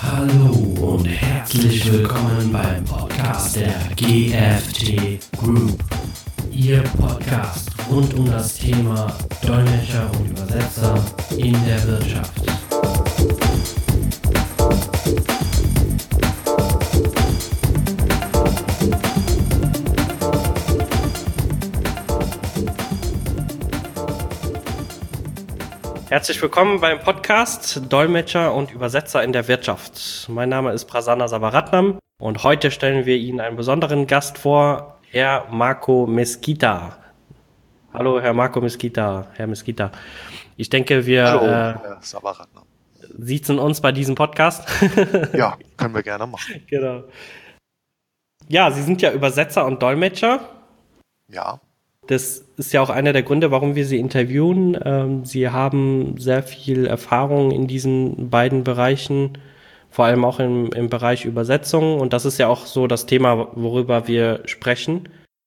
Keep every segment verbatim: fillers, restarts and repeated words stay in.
Hallo und herzlich willkommen beim Podcast der G F T Group. Ihr Podcast rund um das Thema Dolmetscher und Übersetzer in der Wirtschaft. Herzlich willkommen beim Podcast Dolmetscher und Übersetzer in der Wirtschaft. Mein Name ist Prasanna Savaratnam und heute stellen wir Ihnen einen besonderen Gast vor, Herr Marco Mesquita. Hallo, Herr Marco Mesquita, Herr Mesquita. Ich denke, wir Hallo, äh, Herr Savaratnam. siezen uns bei diesem Podcast. Ja, können wir gerne machen. Genau. Ja, Sie sind ja Übersetzer und Dolmetscher. Ja. Das ist ja auch einer der Gründe, warum wir Sie interviewen. Ähm, Sie haben sehr viel Erfahrung in diesen beiden Bereichen, vor allem auch im, im Bereich Übersetzung. Und das ist ja auch so das Thema, worüber wir sprechen.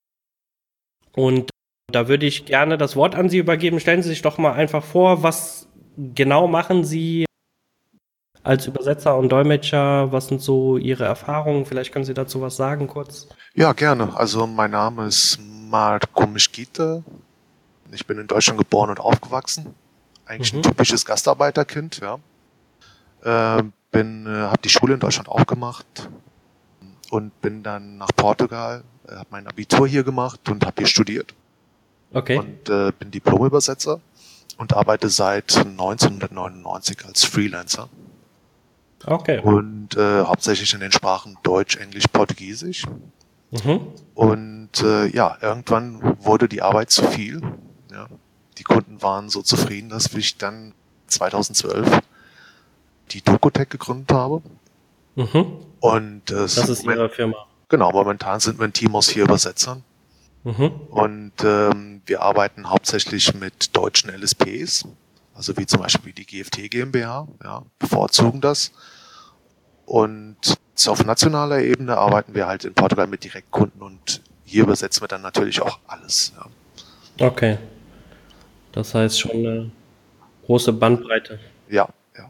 Und da würde ich gerne das Wort an Sie übergeben. Stellen Sie sich doch mal einfach vor, was genau machen Sie als Übersetzer und Dolmetscher? Was sind so Ihre Erfahrungen? Vielleicht können Sie dazu was sagen kurz. Ja, gerne. Also mein Name ist Marco Mesquita. Ich bin in Deutschland geboren und aufgewachsen. Eigentlich Mhm. ein typisches Gastarbeiterkind, ja. Äh, bin, äh, habe die Schule in Deutschland aufgemacht und bin dann nach Portugal, äh, habe mein Abitur hier gemacht und habe hier studiert. Okay. Und äh, bin Diplom-Übersetzer und arbeite seit neunzehnhundertneunundneunzig als Freelancer. Okay. Und äh, hauptsächlich in den Sprachen Deutsch, Englisch, Portugiesisch. Mhm. Und äh, ja, irgendwann wurde die Arbeit zu viel. Ja. Die Kunden waren so zufrieden, dass ich dann zweitausendzwölf die Dokutech gegründet habe. Mhm. Und äh, Das ist Ihre Firma. Genau, momentan sind wir ein Team aus vier Übersetzern. Mhm. Und ähm, wir arbeiten hauptsächlich mit deutschen L S Ps, also wie zum Beispiel die G F T GmbH, ja, bevorzugen das. Und so auf nationaler Ebene arbeiten wir halt in Portugal mit Direktkunden und hier übersetzen wir dann natürlich auch alles. Ja, Okay. Das heißt schon eine große Bandbreite. ja. Ja,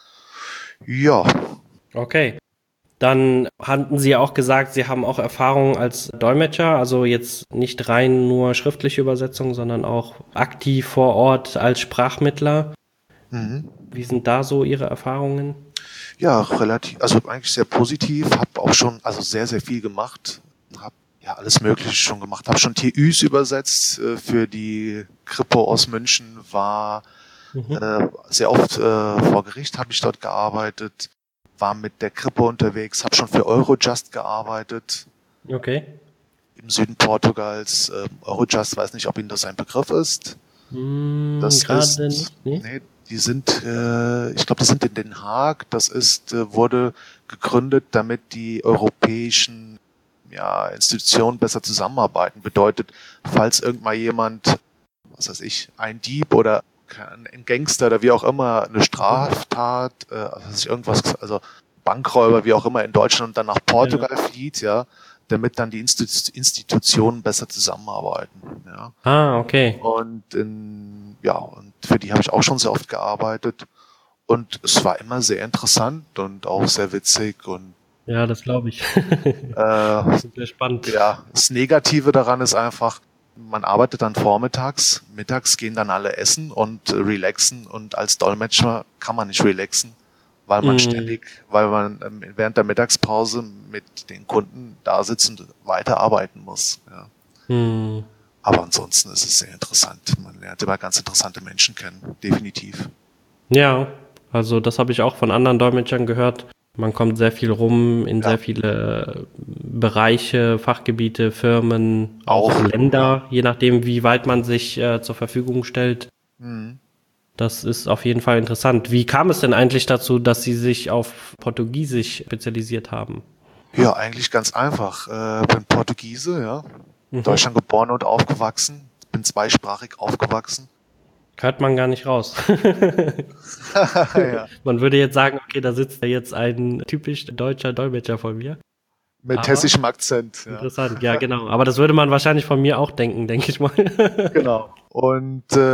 ja. Okay. Dann hatten Sie ja auch gesagt, Sie haben auch Erfahrung als Dolmetscher, also jetzt nicht rein nur schriftliche Übersetzung, sondern auch aktiv vor Ort als Sprachmittler. Mhm. Wie sind da so Ihre Erfahrungen? Ja, relativ, also eigentlich sehr positiv. Habe auch schon, also sehr, sehr viel gemacht. Habe ja alles Mögliche schon gemacht. Habe schon T Üs übersetzt äh, für die Kripo aus München. War Mhm. äh, sehr oft äh, vor Gericht habe ich dort gearbeitet. War mit der Kripo unterwegs. Habe schon für Eurojust gearbeitet Okay. im Süden Portugals. Äh, Eurojust, weiß nicht, ob Ihnen das ein Begriff ist. Hm, Das gerade ist, nicht. Nee? nee, die sind, äh, ich glaube, die sind in Den Haag. Das ist, äh, wurde gegründet, damit die europäischen ja, Institutionen besser zusammenarbeiten. Bedeutet, falls irgendwann jemand, was weiß ich, ein Dieb oder ein Gangster oder wie auch immer eine Straftat, äh, also irgendwas, also Bankräuber, wie auch immer in Deutschland und dann nach Portugal ja. flieht, ja, damit dann die Institu- Institutionen besser zusammenarbeiten. Ja. Ah, okay. Und in, ja, und für die habe ich auch schon sehr oft gearbeitet. Und es war immer sehr interessant und auch sehr witzig. Und Ja, das glaube ich. äh, Sehr spannend. ja, das Negative daran ist einfach, man arbeitet dann vormittags, mittags gehen dann alle essen und äh, relaxen. Und als Dolmetscher kann man nicht relaxen, weil man Mm. ständig, weil man ähm, während der Mittagspause mit den Kunden da sitzt und weiterarbeiten muss. Ja. Hm. Aber ansonsten ist es sehr interessant. Man lernt immer ganz interessante Menschen kennen, definitiv. Ja, also das habe ich auch von anderen Dolmetschern gehört. Man kommt sehr viel rum in Ja. sehr viele Bereiche, Fachgebiete, Firmen, auch, Auch. Länder, je nachdem, wie weit man sich äh, zur Verfügung stellt. Mhm. Das ist auf jeden Fall interessant. Wie kam es denn eigentlich dazu, dass Sie sich auf Portugiesisch spezialisiert haben? Ja, eigentlich ganz einfach. Äh, bin Portugiese, ja. In Mhm. Deutschland geboren und aufgewachsen. Bin zweisprachig aufgewachsen. Hört man gar nicht raus. Ja. Man würde jetzt sagen, okay, da sitzt ja jetzt ein typisch deutscher Dolmetscher von mir. Mit Aber hessischem Akzent. Ja. Interessant, ja genau. Aber das würde man wahrscheinlich von mir auch denken, denke ich mal. Genau. Und äh,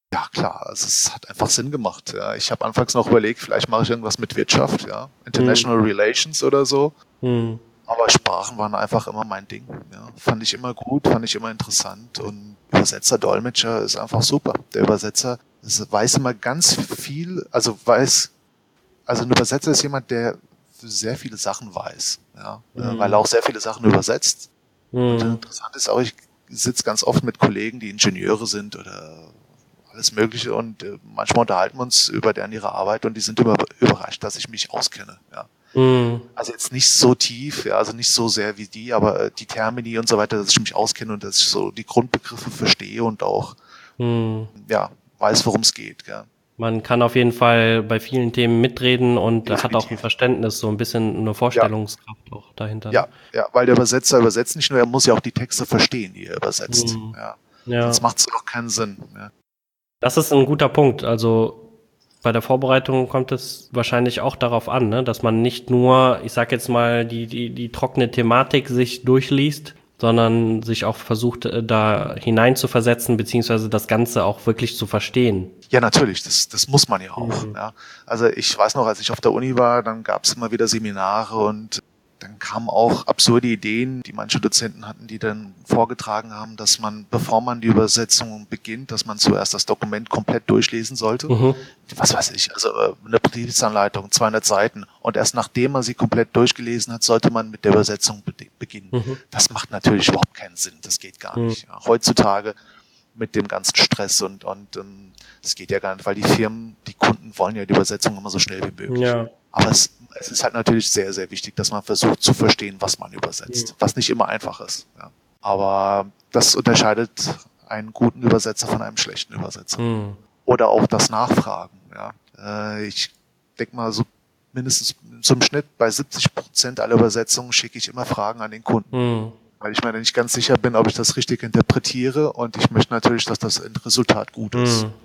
Ja, klar, also es hat einfach Sinn gemacht. Ja. Ich habe anfangs noch überlegt, vielleicht mache ich irgendwas mit Wirtschaft, ja, International hm. Relations oder so. Hm. Aber Sprachen waren einfach immer mein Ding. Ja. Fand ich immer gut, fand ich immer interessant. Und Übersetzer, Dolmetscher ist einfach super. Der Übersetzer weiß immer ganz viel, also weiß, also ein Übersetzer ist jemand, der sehr viele Sachen weiß, ja, hm. weil er auch sehr viele Sachen übersetzt. Hm. Und interessant ist auch, ich sitze ganz oft mit Kollegen, die Ingenieure sind oder alles Mögliche und äh, manchmal unterhalten wir uns über deren ihre Arbeit und die sind immer überrascht, dass ich mich auskenne. Ja. Mm. Also jetzt nicht so tief, ja, also nicht so sehr wie die, aber äh, die Termini und so weiter, dass ich mich auskenne und dass ich so die Grundbegriffe verstehe und auch mm. ja, weiß, worum es geht. Ja. Man kann auf jeden Fall bei vielen Themen mitreden und Definitiv. Hat auch ein Verständnis, so ein bisschen eine Vorstellungskraft ja. auch dahinter. Ja, ja, weil der Übersetzer übersetzt nicht nur, er muss ja auch die Texte verstehen, die er übersetzt. Mm. Ja. Ja. Sonst macht es doch keinen Sinn. Ja. Das ist ein guter Punkt. Also bei der Vorbereitung kommt es wahrscheinlich auch darauf an, ne, dass man nicht nur, ich sag jetzt mal, die, die, die trockene Thematik sich durchliest, sondern sich auch versucht, da hineinzuversetzen, beziehungsweise das Ganze auch wirklich zu verstehen. Ja, natürlich, das, das muss man ja auch. Mhm. Ja. Also ich weiß noch, als ich auf der Uni war, dann gab es immer wieder Seminare und dann kamen auch absurde Ideen, die manche Dozenten hatten, die dann vorgetragen haben, dass man, bevor man die Übersetzung beginnt, dass man zuerst das Dokument komplett durchlesen sollte. Mhm. Was weiß ich, also eine Betriebsanleitung, zweihundert Seiten. Und erst nachdem man sie komplett durchgelesen hat, sollte man mit der Übersetzung be- beginnen. Mhm. Das macht natürlich überhaupt keinen Sinn, das geht gar mhm. nicht. Ja, heutzutage mit dem ganzen Stress und und ähm, das geht ja gar nicht, weil die Firmen, die Kunden wollen ja die Übersetzung immer so schnell wie möglich. Ja. Aber es, es ist halt natürlich sehr, sehr wichtig, dass man versucht zu verstehen, was man übersetzt, mhm. was nicht immer einfach ist. Ja. Aber das unterscheidet einen guten Übersetzer von einem schlechten Übersetzer. Mhm. Oder auch das Nachfragen. Ja. Äh, ich denke mal, so mindestens zum Schnitt bei siebzig Prozent aller Übersetzungen schicke ich immer Fragen an den Kunden. Mhm. Weil ich mir nicht ganz sicher bin, ob ich das richtig interpretiere und ich möchte natürlich, dass das Endresultat gut ist. Mhm.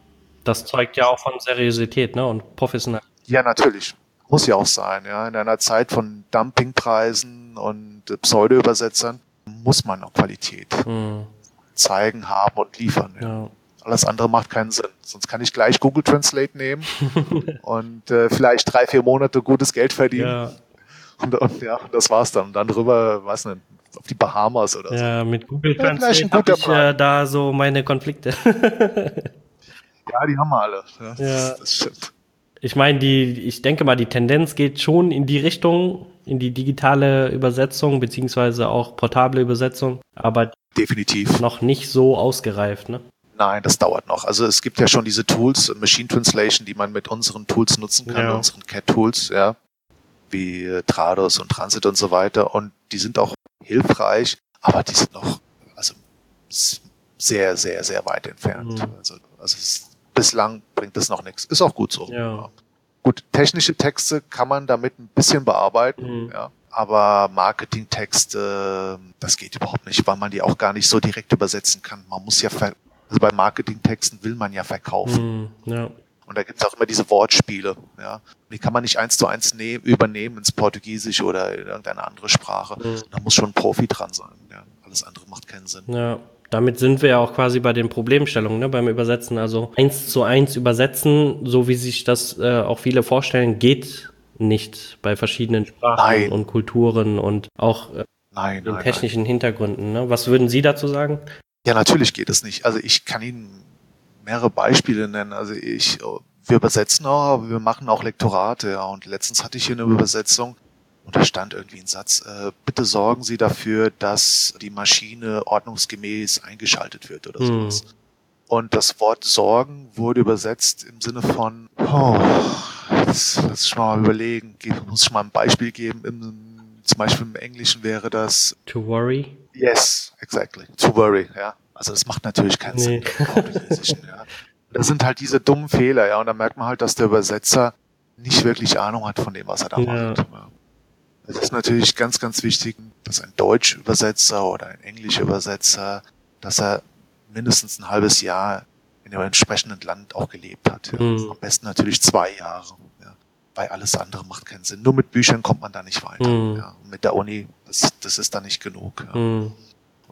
Das zeugt ja auch von Seriosität, ne, und Professionalität. Ja, natürlich. Muss ja auch sein. Ja. In einer Zeit von Dumpingpreisen und äh, Pseudo-Übersetzern muss man auch Qualität mhm. zeigen, haben und liefern. Ja. Ja. Alles andere macht keinen Sinn. Sonst kann ich gleich Google Translate nehmen und äh, vielleicht drei, vier Monate gutes Geld verdienen. Ja. Und, und ja, das war's dann. Und dann drüber, weiß nicht, auf die Bahamas oder ja, so. Ja, mit Google Translate habe ich äh, da so meine Konflikte. Ja, die haben wir alle. Ja, ja. Das, das stimmt. Ich meine, die, ich denke mal, die Tendenz geht schon in die Richtung, in die digitale Übersetzung, beziehungsweise auch portable Übersetzung, aber definitiv noch nicht so ausgereift, ne? Nein, das dauert noch. Also es gibt ja schon diese Tools, Machine Translation, die man mit unseren Tools nutzen kann, ja. unseren C A T-Tools, ja, wie Trados und Transit und so weiter. Und die sind auch hilfreich, aber die sind noch also sehr, sehr, sehr weit entfernt. Mhm. Also, also es, bislang bringt das noch nichts. Ist auch gut so. Ja. Ja. Gut, technische Texte kann man damit ein bisschen bearbeiten, mhm. ja. Aber Marketingtexte, das geht überhaupt nicht, weil man die auch gar nicht so direkt übersetzen kann. Man muss ja, ver- also bei Marketingtexten will man ja verkaufen. Mhm. Ja. Und da gibt es auch immer diese Wortspiele, ja. Die kann man nicht eins zu eins nehm, übernehmen ins Portugiesische oder in irgendeine andere Sprache. Mhm. Da muss schon ein Profi dran sein, ja. Alles andere macht keinen Sinn. Ja. Damit sind wir ja auch quasi bei den Problemstellungen, ne, beim Übersetzen. Also eins zu eins übersetzen, so wie sich das äh, auch viele vorstellen, geht nicht bei verschiedenen Sprachen nein. und Kulturen und auch äh, nein, den nein, technischen nein. Hintergründen. Ne? Was würden Sie dazu sagen? Ja, natürlich geht es nicht. Also ich kann Ihnen mehrere Beispiele nennen. Also ich, wir übersetzen auch, aber wir machen auch Lektorate. Ja. Und letztens hatte ich hier eine Übersetzung. Und da stand irgendwie ein Satz, äh, bitte sorgen Sie dafür, dass die Maschine ordnungsgemäß eingeschaltet wird oder hm. sowas. Und das Wort sorgen wurde übersetzt im Sinne von, oh, jetzt lass ich mal überlegen, muss ich mal ein Beispiel geben. Im, zum Beispiel im Englischen wäre das to worry? Yes, exactly. To worry, ja. Also das macht natürlich keinen nee. Sinn. Ja. Das sind halt diese dummen Fehler, ja. Und da merkt man halt, dass der Übersetzer nicht wirklich Ahnung hat von dem, was er da ja. macht. Ja. Es ist natürlich ganz, ganz wichtig, dass ein Deutsch-Übersetzer oder ein Englisch-Übersetzer, dass er mindestens ein halbes Jahr in dem entsprechenden Land auch gelebt hat. Ja. Mhm. Am besten natürlich zwei Jahre. Ja. Weil alles andere macht keinen Sinn. Nur mit Büchern kommt man da nicht weiter. Mhm. Ja. Und mit der Uni, das, das ist da nicht genug. Ja. Mhm.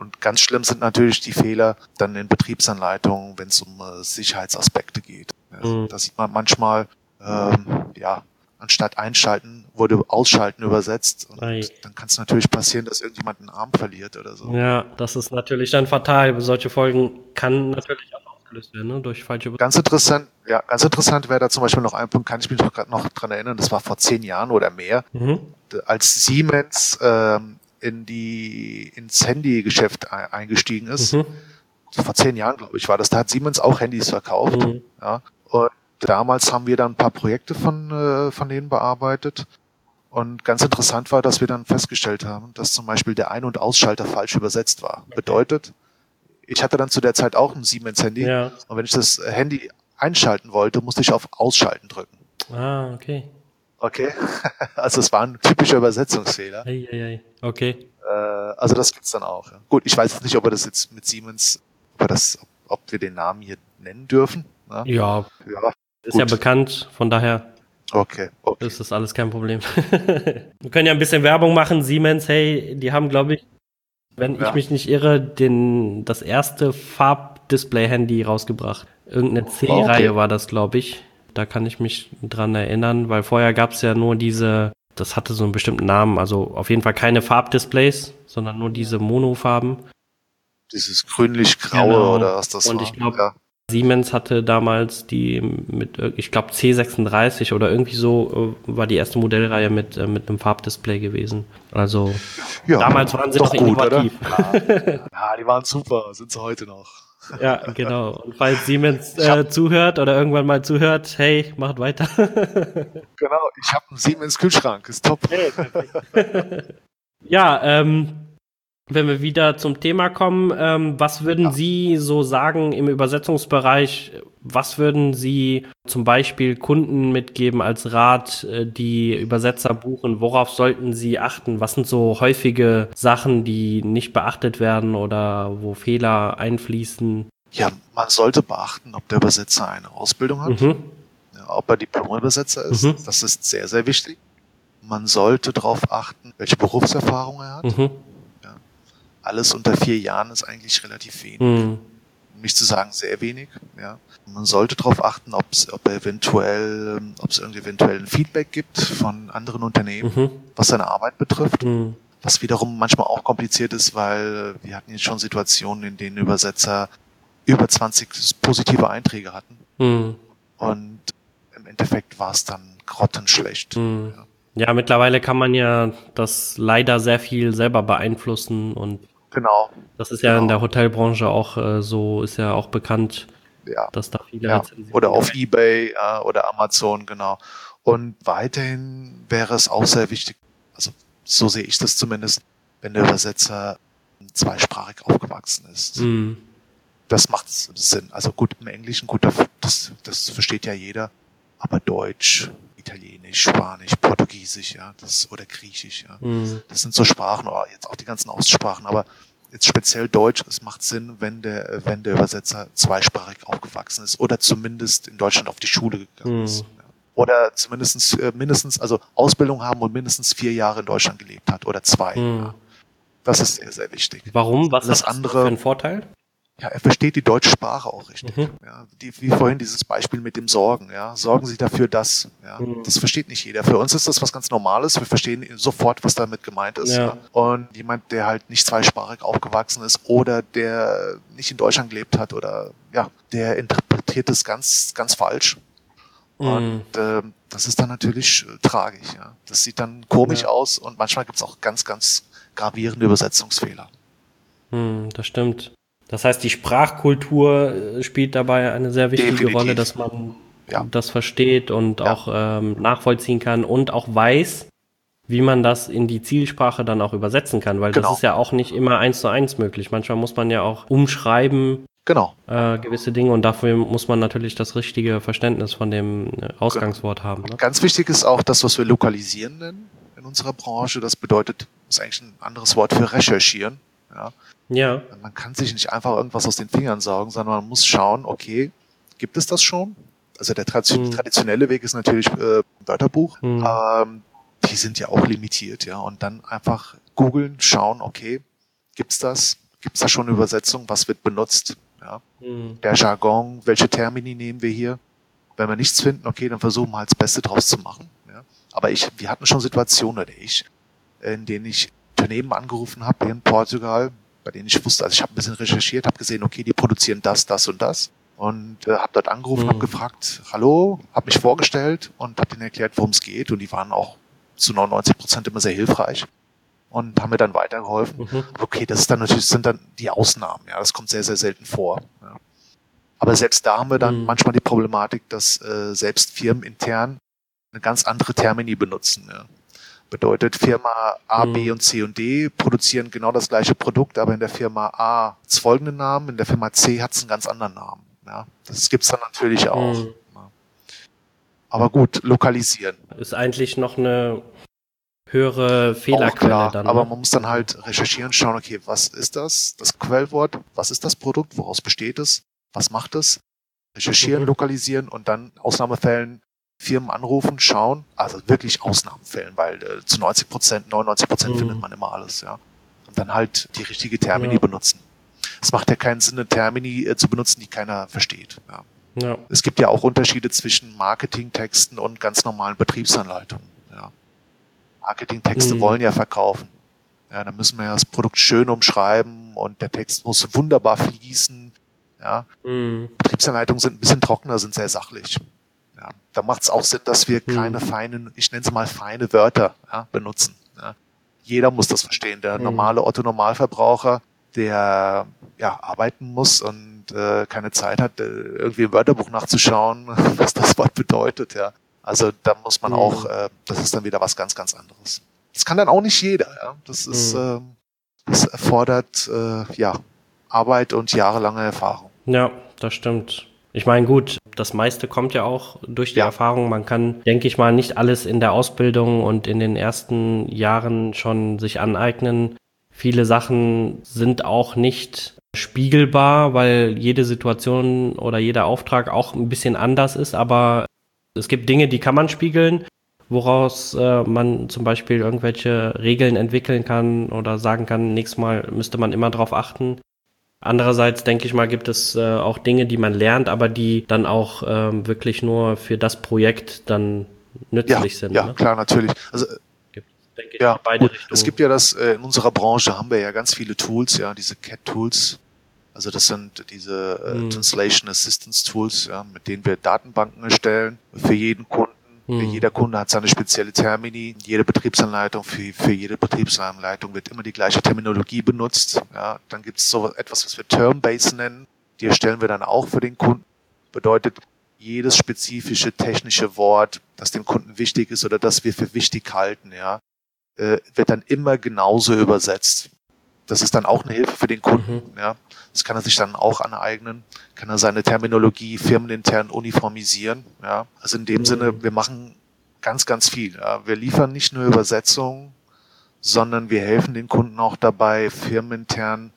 Und ganz schlimm sind natürlich die Fehler dann in Betriebsanleitungen, wenn es um äh, Sicherheitsaspekte geht. Ja, Mhm. da sieht man manchmal, ähm, ja, anstatt einschalten, wurde ausschalten übersetzt. Und Ei. dann kann es natürlich passieren, dass irgendjemand einen Arm verliert oder so. Ja, das ist natürlich dann fatal. Solche Folgen kann natürlich auch ausgelöst werden, ne? Durch falsche Be Ganz interessant, ja, ganz interessant wäre da zum Beispiel noch ein Punkt, kann ich mich noch gerade noch dran erinnern, das war vor zehn Jahren oder mehr, Mhm. als Siemens ähm, in die ins Handygeschäft e- eingestiegen ist. Mhm. Vor zehn Jahren, glaube ich, war das. Da hat Siemens auch Handys verkauft. Mhm. Ja. Und damals haben wir dann ein paar Projekte von, äh, von denen bearbeitet. Und ganz interessant war, dass wir dann festgestellt haben, dass zum Beispiel der Ein- und Ausschalter falsch übersetzt war. Bedeutet, ich hatte dann zu der Zeit auch ein Siemens-Handy. Ja. Und wenn ich das Handy einschalten wollte, musste ich auf Ausschalten drücken. Ah, okay. Okay? Also es war ein typischer Übersetzungsfehler. Ei, ei, ei. Okay. Äh, also das gibt's dann auch. Ja. Gut, ich weiß jetzt nicht, ob wir das jetzt mit Siemens, ob wir, das, ob wir den Namen hier nennen dürfen. Ja, Ja, ja ist gut. ja bekannt, von daher Okay, okay. ist das alles kein Problem. Wir können ja ein bisschen Werbung machen. Siemens, hey, die haben, glaube ich, wenn Ja. ich mich nicht irre, den, das erste Farbdisplay-Handy rausgebracht. Irgendeine C-Reihe Okay. war das, glaube ich. Da kann ich mich dran erinnern, weil vorher gab es ja nur diese, das hatte so einen bestimmten Namen, also auf jeden Fall keine Farbdisplays, sondern nur diese Monofarben. Dieses grünlich-graue Genau. oder was das Und war. ich glaube, ja. Siemens hatte damals die mit, äh, ich glaube, C sechsunddreißig oder irgendwie so äh, war die erste Modellreihe mit, äh, mit einem Farbdisplay gewesen. Also Ja, damals waren sie doch noch gut, innovativ. Oder? Ja, die waren super, sind sie heute noch. Ja, genau. Und falls Siemens äh, zuhört oder irgendwann mal zuhört, hey, macht weiter. Genau, ich habe einen Siemens Kühlschrank, ist top. Ja, ähm, wenn wir wieder zum Thema kommen, ähm, was würden Ja. Sie so sagen im Übersetzungsbereich? Was würden Sie zum Beispiel Kunden mitgeben als Rat, äh, die Übersetzer buchen? Worauf sollten sie achten? Was sind so häufige Sachen, die nicht beachtet werden oder wo Fehler einfließen? Ja, man sollte beachten, ob der Übersetzer eine Ausbildung hat, Mhm. ja, ob er Diplom-Übersetzer ist. Mhm. Das ist sehr, sehr wichtig. Man sollte darauf achten, welche Berufserfahrung er hat. Mhm. Alles unter vier Jahren ist eigentlich relativ wenig. Mhm. Um nicht zu sagen sehr wenig. Ja. Man sollte darauf achten, ob's, ob er eventuell, ähm, ob es irgendwie eventuell ein Feedback gibt von anderen Unternehmen, Mhm. was seine Arbeit betrifft. Mhm. Was wiederum manchmal auch kompliziert ist, weil wir hatten jetzt schon Situationen, in denen Übersetzer über zwanzig positive Einträge hatten. Mhm. Und im Endeffekt war es dann grottenschlecht. Mhm. Ja. Ja, mittlerweile kann man ja das leider sehr viel selber beeinflussen und Genau. das ist ja Genau. in der Hotelbranche auch äh, so, ist ja auch bekannt, Ja. dass da viele Ja. Rezensionen Oder auf eBay äh, oder Amazon, genau. Und weiterhin wäre es auch sehr wichtig, also so sehe ich das zumindest, wenn der Übersetzer zweisprachig aufgewachsen ist. Mhm. Das macht Sinn. Also gut, im Englischen, gut, das, das versteht ja jeder, aber Deutsch, Italienisch, Spanisch, Portugiesisch, ja, das oder Griechisch, ja. Mhm. Das sind so Sprachen, oder jetzt auch die ganzen Ostsprachen, aber jetzt speziell Deutsch, es macht Sinn, wenn der, wenn der Übersetzer zweisprachig aufgewachsen ist oder zumindest in Deutschland auf die Schule gegangen Mhm. ist. Ja. Oder zumindestens, äh, mindestens, also Ausbildung haben und mindestens vier Jahre in Deutschland gelebt hat oder zwei. Mhm. Ja. Das ist sehr, sehr wichtig. Warum? Was Alles hat das andere- für einen Vorteil? Ja, er versteht die deutsche Sprache auch richtig. Mhm. Ja, die, wie vorhin dieses Beispiel mit dem Sorgen. Ja, sorgen Sie dafür, dass. Ja, Mhm. das versteht nicht jeder. Für uns ist das was ganz Normales. Wir verstehen sofort, was damit gemeint ist. Ja. Ja. Und jemand, der halt nicht zweisprachig aufgewachsen ist oder der nicht in Deutschland gelebt hat oder ja, der interpretiert es ganz, ganz falsch. Mhm. Und ähm, das ist dann natürlich äh, tragisch. Ja. Das sieht dann komisch Ja. aus und manchmal gibt es auch ganz, ganz gravierende Übersetzungsfehler. Hm, das stimmt. Das heißt, die Sprachkultur äh, spielt dabei eine sehr wichtige Definitiv. Rolle, dass man Ja. das versteht und Ja. auch ähm, nachvollziehen kann und auch weiß, wie man das in die Zielsprache dann auch übersetzen kann, weil Genau. das ist ja auch nicht immer eins zu eins möglich. Manchmal muss man ja auch umschreiben Genau. äh, gewisse Dinge und dafür muss man natürlich das richtige Verständnis von dem äh, Ausgangswort haben. Ne? Ganz wichtig ist auch das, was wir lokalisieren nennen in unserer Branche. Das bedeutet, ist eigentlich ein anderes Wort für recherchieren. Ja. Ja. Man kann sich nicht einfach irgendwas aus den Fingern saugen, sondern man muss schauen, okay, gibt es das schon? Also der Tradi- Mhm. traditionelle Weg ist natürlich äh, Wörterbuch. Mhm. Ähm, die sind ja auch limitiert, ja. Und dann einfach googeln, schauen, okay, gibt's das? Gibt es da schon eine Übersetzung? Was wird benutzt? Ja. Mhm. Der Jargon, welche Termini nehmen wir hier? Wenn wir nichts finden, okay, dann versuchen wir halt das Beste draus zu machen. Ja. Aber ich, wir hatten schon Situationen, oder ich, in denen ich Unternehmen angerufen habe hier in Portugal, bei denen ich wusste, also ich habe ein bisschen recherchiert, habe gesehen, okay, die produzieren das, das und das. Und äh, habe dort angerufen, Mhm. habe gefragt, hallo, habe mich vorgestellt und habe denen erklärt, worum es geht. Und die waren auch zu neunundneunzig Prozent immer sehr hilfreich und haben mir dann weitergeholfen. Mhm. Okay, das ist dann natürlich sind dann die Ausnahmen. Ja, das kommt sehr, sehr selten vor. Ja. Aber selbst da haben wir dann Mhm. manchmal die Problematik, dass äh, selbst Firmen intern eine ganz andere Termini benutzen. Ja. Bedeutet, Firma A, B Mhm. und C und D produzieren genau das gleiche Produkt, aber in der Firma A hat es folgenden Namen, in der Firma C hat es einen ganz anderen Namen. Ja. Das gibt's dann natürlich auch. Mhm. Ja. Aber gut, lokalisieren. Ist eigentlich noch eine höhere Auch Fehlerquelle klar, dann, aber ne? man muss dann halt recherchieren, schauen, okay, was ist das, das Quellwort, was ist das Produkt, woraus besteht es, was macht es, recherchieren, Mhm. lokalisieren und dann Ausnahmefällen Firmen anrufen, schauen, also wirklich Ausnahmefällen, weil äh, zu neunzig Prozent, neunundneunzig Prozent Mhm. findet man immer alles, ja. Und dann halt die richtige Termini Ja. benutzen. Es macht ja keinen Sinn, eine Termini äh, zu benutzen, die keiner versteht, ja. Ja. Es gibt ja auch Unterschiede zwischen Marketingtexten und ganz normalen Betriebsanleitungen, ja. Marketingtexte Mhm. wollen ja verkaufen. Ja, da müssen wir ja das Produkt schön umschreiben und der Text muss wunderbar fließen. Ja, Mhm. Betriebsanleitungen sind ein bisschen trockener, sind sehr sachlich. Ja, da macht es auch Sinn, dass wir keine Mhm. feinen, ich nenne es mal feine Wörter, ja, benutzen. Ja. Jeder muss das verstehen. Der Mhm. normale Otto-Normalverbraucher, der ja arbeiten muss und äh, keine Zeit hat, äh, irgendwie im Wörterbuch nachzuschauen, was das Wort bedeutet. Ja. Also da muss man Mhm. auch, äh, das ist dann wieder was ganz, ganz anderes. Das kann dann auch nicht jeder. Ja. Das ist, Mhm. ähm, das erfordert äh, ja Arbeit und jahrelange Erfahrung. Ja, das stimmt. Ich meine, gut, das meiste kommt ja auch durch die Ja. Erfahrung. Man kann, denke ich mal, nicht alles in der Ausbildung und in den ersten Jahren schon sich aneignen. Viele Sachen sind auch nicht spiegelbar, weil jede Situation oder jeder Auftrag auch ein bisschen anders ist. Aber es gibt Dinge, die kann man spiegeln, woraus äh, man zum Beispiel irgendwelche Regeln entwickeln kann oder sagen kann, nächstes Mal müsste man immer darauf achten. Andererseits denke ich mal, gibt es äh, auch Dinge, die man lernt, aber die dann auch ähm, wirklich nur für das Projekt dann nützlich Ja, sind. ja, Ne? klar, natürlich. Also Gibt, denke ich, ja, beide gut. Richtungen. Es gibt ja das, äh, in unserer Branche haben wir ja ganz viele Tools, ja, diese C A T-Tools. Also das sind diese äh, Hm. Translation Assistance Tools, ja, mit denen wir Datenbanken erstellen für jeden Kunden. Hm. Jeder Kunde hat seine spezielle Termini. Jede Betriebsanleitung, für, für jede Betriebsanleitung wird immer die gleiche Terminologie benutzt. Ja, dann gibt es so etwas, was wir Term-Base nennen. Die erstellen wir dann auch für den Kunden. Bedeutet, jedes spezifische technische Wort, das dem Kunden wichtig ist oder das wir für wichtig halten, ja, äh, wird dann immer genauso übersetzt. Das ist dann auch eine Hilfe für den Kunden. Mhm. Ja. Das kann er sich dann auch aneignen, kann er seine Terminologie firmenintern uniformisieren. Ja. Also in dem Mhm. Sinne, wir machen ganz, ganz viel. Ja. Wir liefern nicht nur Übersetzungen, sondern wir helfen den Kunden auch dabei, firmenintern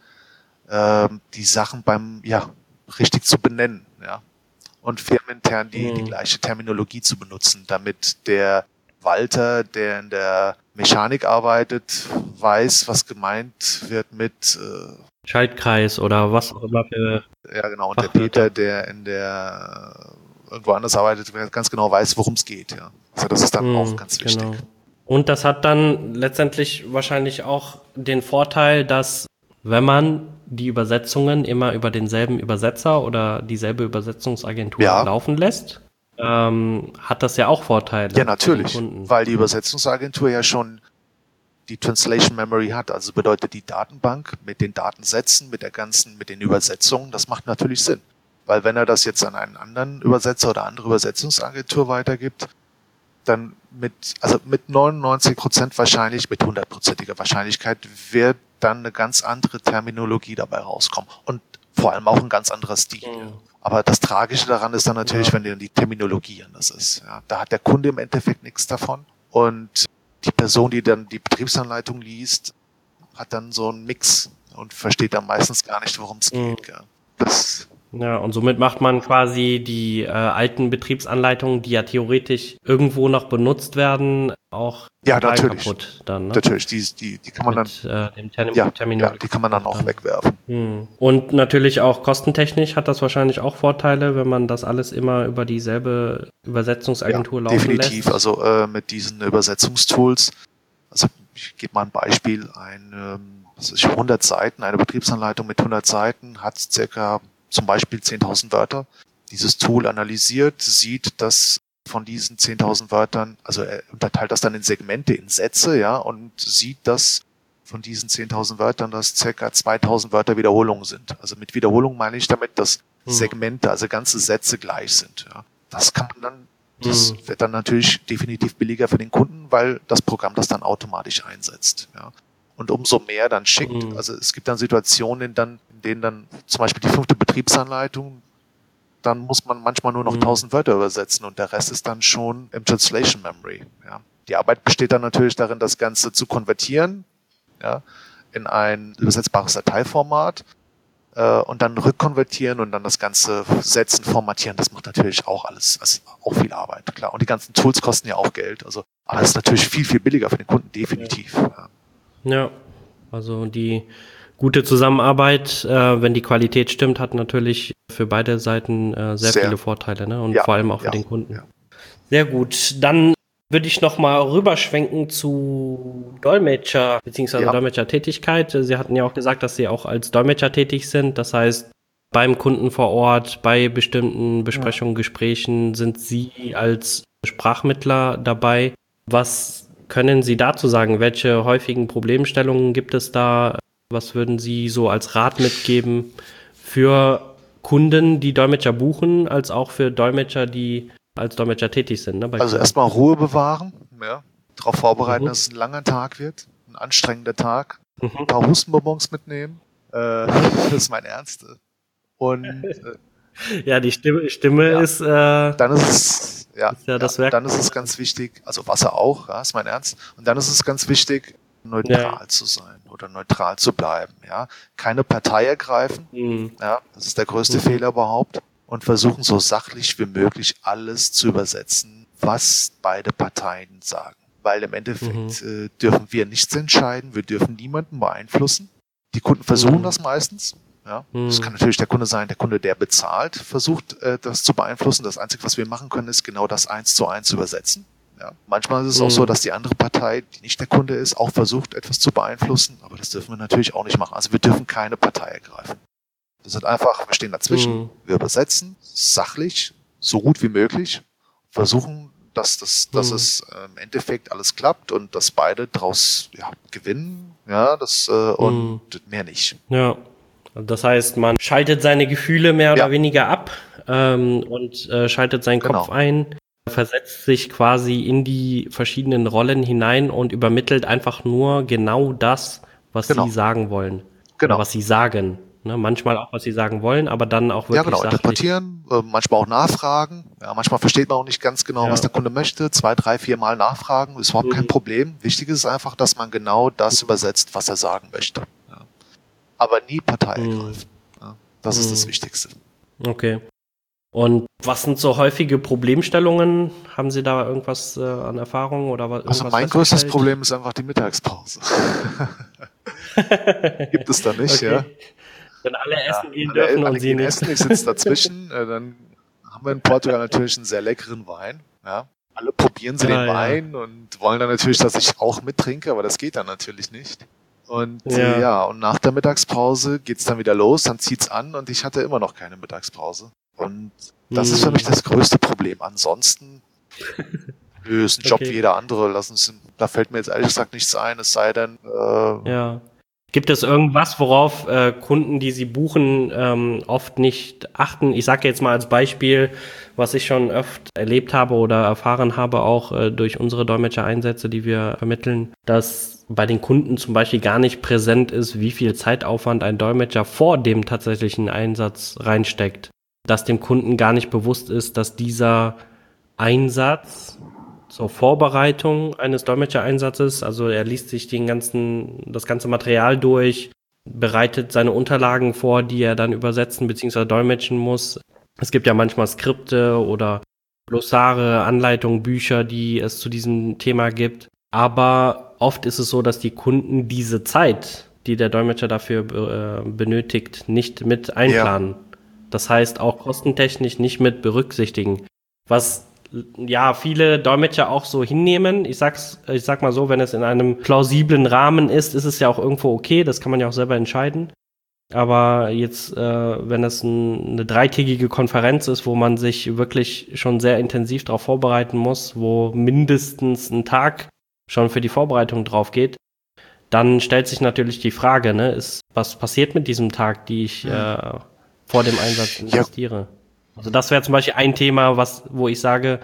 äh, die Sachen beim ja richtig zu benennen. Ja. Und firmenintern die, die Mhm. gleiche Terminologie zu benutzen, damit der Walter, der in der Mechanik arbeitet, weiß, was gemeint wird mit, äh, Schaltkreis oder was auch immer für ja genau, und der Fachwörter. Peter, der in der äh, irgendwo anders arbeitet, ganz genau weiß, worum es geht. Ja. Also das ist dann auch Hm, ganz wichtig. genau. Und das hat dann letztendlich wahrscheinlich auch den Vorteil, dass wenn man die Übersetzungen immer über denselben Übersetzer oder dieselbe Übersetzungsagentur Ja. laufen lässt, ähm, hat das ja auch Vorteile Ja, für den natürlich, Kunden. weil die Übersetzungsagentur ja schon die Translation Memory hat, also bedeutet die Datenbank mit den Datensätzen, mit der ganzen, mit den Übersetzungen, das macht natürlich Sinn. Weil wenn er das jetzt an einen anderen Übersetzer oder andere Übersetzungsagentur weitergibt, dann mit, also mit neunundneunzig Prozent wahrscheinlich, mit hundertprozentiger Wahrscheinlichkeit wird dann eine ganz andere Terminologie dabei rauskommen. Und vor allem auch ein ganz anderer Stil. Mhm. Aber das Tragische daran ist dann natürlich, Ja. wenn dann die Terminologie anders ist. Ja, da hat der Kunde im Endeffekt nichts davon. Und die Person, die dann die Betriebsanleitung liest, hat dann so einen Mix und versteht dann meistens gar nicht, worum es Mhm. geht. Gell. Das, Ja, und somit macht man quasi die äh, alten Betriebsanleitungen, die ja theoretisch irgendwo noch benutzt werden, auch Ja, total natürlich. kaputt dann, ne? Natürlich, die, die, die kann man Mit dann, äh, dem Termin ja, ja, Terminal die kann man dann auch dann. wegwerfen. Hm. Und natürlich auch kostentechnisch hat das wahrscheinlich auch Vorteile, wenn man das alles immer über dieselbe Übersetzungsagentur Ja, laufen definitiv. lässt. Also äh, mit diesen Übersetzungstools, also ich gebe mal ein Beispiel, ein, ähm, was weiß ich, hundert Seiten, eine Betriebsanleitung mit hundert Seiten hat circa zum Beispiel zehntausend Wörter. Dieses Tool analysiert, sieht, dass von diesen zehntausend Wörtern, also er unterteilt das dann in Segmente, in Sätze, ja, und sieht, dass von diesen zehntausend Wörtern, dass circa zweitausend Wörter Wiederholungen sind. Also mit Wiederholung meine ich damit, dass Hm. Segmente, also ganze Sätze gleich sind. Ja. Das kann man dann, das Hm. wird dann natürlich definitiv billiger für den Kunden, weil das Programm das dann automatisch einsetzt. Ja. Und umso mehr dann schickt, Hm. also es gibt dann Situationen, in, dann, in denen dann zum Beispiel die fünfte Betriebsanleitung, dann muss man manchmal nur noch Hm. tausend Wörter übersetzen und der Rest ist dann schon im Translation Memory. Ja. Die Arbeit besteht dann natürlich darin, das Ganze zu konvertieren, ja, in ein übersetzbares Dateiformat äh, und dann rückkonvertieren und dann das Ganze setzen, formatieren. Das macht natürlich auch alles, also auch viel Arbeit, klar. Und die ganzen Tools kosten ja auch Geld. Also, aber es ist natürlich viel, viel billiger für den Kunden, definitiv. Ja. Ja, also die gute Zusammenarbeit, äh, wenn die Qualität stimmt, hat natürlich für beide Seiten äh, sehr, Sehr. viele Vorteile, ne? Und Ja, vor allem auch für ja, den Kunden. ja. Sehr gut. Dann würde ich noch mal rüberschwenken zu Dolmetscher bzw. Ja. Dolmetschertätigkeit. Sie hatten ja auch gesagt, dass Sie auch als Dolmetscher tätig sind. Das heißt, beim Kunden vor Ort, bei bestimmten Besprechungen, Gesprächen sind Sie als Sprachmittler dabei. Was können Sie dazu sagen? Welche häufigen Problemstellungen gibt es da? Was würden Sie so als Rat mitgeben für Kunden, die Dolmetscher buchen, als auch für Dolmetscher, die als Dolmetscher tätig sind? Ne, bei Also Kunden? erstmal Ruhe bewahren, ja, darauf vorbereiten, Mhm. dass es ein langer Tag wird, ein anstrengender Tag, Mhm. ein paar Hustenbonbons mitnehmen, äh, das ist mein Ernst. Und äh, Ja, die Stimme, Stimme Ja. ist, äh, dann ist es, ja, Ist ja ja, das Werk- dann ist es ganz wichtig, also Wasser auch, ja, ist mein Ernst. Und dann ist es ganz wichtig, neutral Ja. zu sein oder neutral zu bleiben, ja. Keine Partei ergreifen, mh, ja, das ist der größte Mhm. Fehler überhaupt. Und versuchen so sachlich wie möglich alles zu übersetzen, was beide Parteien sagen. Weil im Endeffekt äh, dürfen wir nichts entscheiden, wir dürfen niemanden beeinflussen. Die Kunden versuchen Mhm. das meistens. Ja. Mhm. Das kann natürlich der Kunde sein, der Kunde, der bezahlt, versucht äh, das zu beeinflussen. Das Einzige, was wir machen können, ist genau das eins zu eins übersetzen. Ja. Manchmal ist es auch Mhm. so, dass die andere Partei, die nicht der Kunde ist, auch versucht, etwas zu beeinflussen. Aber das dürfen wir natürlich auch nicht machen. Also wir dürfen keine Partei ergreifen. Wir sind einfach, wir stehen dazwischen, Mhm. wir übersetzen sachlich, so gut wie möglich, versuchen, dass, das, dass Mhm. es äh, im Endeffekt alles klappt und dass beide draus ja, gewinnen, ja, das, äh, und mehr nicht. Ja. Das heißt, man schaltet seine Gefühle mehr oder Ja. weniger ab ähm, und äh, schaltet seinen Genau. Kopf ein, versetzt sich quasi in die verschiedenen Rollen hinein und übermittelt einfach nur genau das, was Genau. sie sagen wollen. Genau. Oder was sie sagen. Ne? Manchmal auch, was sie sagen wollen, aber dann auch wirklich Ja, genau, sachlich. interpretieren, äh, manchmal auch nachfragen. Ja, manchmal versteht man auch nicht ganz genau, Ja. was der Kunde möchte. Zwei, drei, vier Mal nachfragen, ist überhaupt Mhm. kein Problem. Wichtig ist einfach, dass man genau das übersetzt, was er sagen möchte. Ja. Aber nie Partei Mhm. ergreifen. Ja, das ist das Mhm. Wichtigste. Okay. Und was sind so häufige Problemstellungen? Haben Sie da irgendwas äh, an Erfahrung oder was? Also mein größtes Problem ist einfach die Mittagspause. Gibt es da nicht, Okay. ja. Wenn alle essen gehen Alle, dürfen alle und Sie gehen nicht. essen, ich sitze dazwischen. Äh, dann haben wir in Portugal natürlich einen sehr leckeren Wein. Ja. Alle probieren sie Ja, den ja. Wein und wollen dann natürlich, dass ich auch mittrinke, aber das geht dann natürlich nicht. Und Ja. ja, äh, ja und nach der Mittagspause geht's dann wieder los, dann zieht's an und ich hatte immer noch keine Mittagspause. Und das ist für Hm. mich das größte Problem. Ansonsten nö, ist ein Job Okay. wie jeder andere. Lassen Sie, da fällt mir jetzt ehrlich gesagt nichts ein, es sei denn, äh, Ja. Gibt es irgendwas, worauf äh, Kunden, die Sie buchen, ähm, oft nicht achten? Ich sage jetzt mal als Beispiel, was ich schon oft erlebt habe oder erfahren habe, auch äh, durch unsere Dolmetscher-Einsätze, die wir vermitteln, dass bei den Kunden zum Beispiel gar nicht präsent ist, wie viel Zeitaufwand ein Dolmetscher vor dem tatsächlichen Einsatz reinsteckt. Dass dem Kunden gar nicht bewusst ist, dass dieser Einsatz zur Vorbereitung eines Dolmetschereinsatzes, also er liest sich den ganzen, das ganze Material durch, bereitet seine Unterlagen vor, die er dann übersetzen bzw. dolmetschen muss. Es gibt ja manchmal Skripte oder Glossare, Anleitungen, Bücher, die es zu diesem Thema gibt. Aber oft ist es so, dass die Kunden diese Zeit, die der Dolmetscher dafür äh, benötigt, nicht mit einplanen. Ja. Das heißt, auch kostentechnisch nicht mit berücksichtigen. Was ja viele Dolmetscher auch so hinnehmen. Ich sag's, ich sag mal so, wenn es in einem plausiblen Rahmen ist, ist es ja auch irgendwo okay. Das kann man ja auch selber entscheiden. Aber jetzt, äh, wenn es ein, eine dreitägige Konferenz ist, wo man sich wirklich schon sehr intensiv darauf vorbereiten muss, wo mindestens ein Tag schon für die Vorbereitung drauf geht, dann stellt sich natürlich die Frage, ne, ist, was passiert mit diesem Tag, die ich äh, vor dem Einsatz investiere? Ja. Also das wäre zum Beispiel ein Thema, was, wo ich sage,